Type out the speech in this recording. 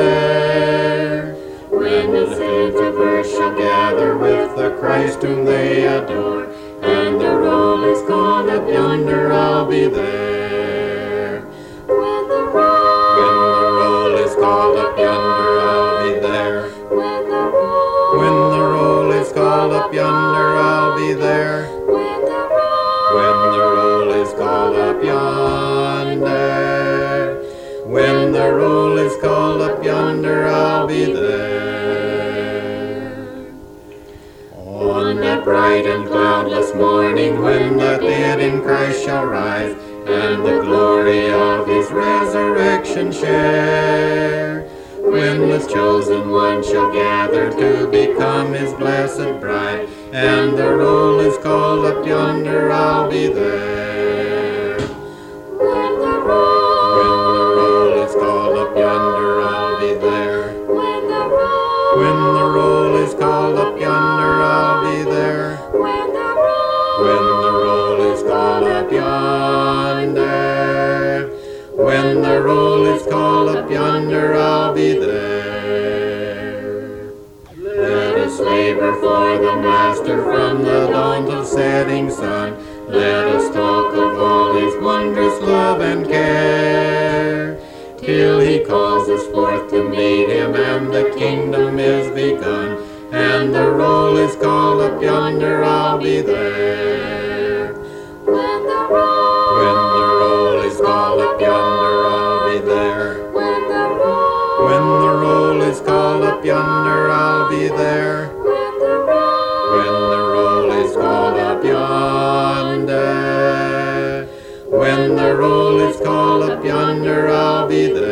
there. When the saints of earth shall gather with the Christ whom they adore, and the roll is called up yonder, I'll be there. When the roll is called up yonder, I'll be there. When the roll is called up yonder, I'll be there. When the roll is called up yonder, when the roll is called up yonder, I'll be there. On that bright and cloudless morning, when the dead in Christ shall rise, and the glory of his resurrection share, when the chosen one shall gather to become his blessed bride, and the roll is called up yonder, I'll be there. When the roll is called up yonder, I'll be there. When the roll is called up yonder, I'll be there. When the roll is called up yonder, when the roll is called up yonder, I'll be there. Let us labor for the Master from the dawn till setting sun. Let us talk of all his wondrous love and care, till he calls us forth to meet him and the kingdom is begun, and the roll is called up yonder, I'll be there. When the roll is called up yonder, I'll be there. When the roll is called up yonder, I'll be there. When the roll is called up yonder, when the roll is called up yonder, I'll be there.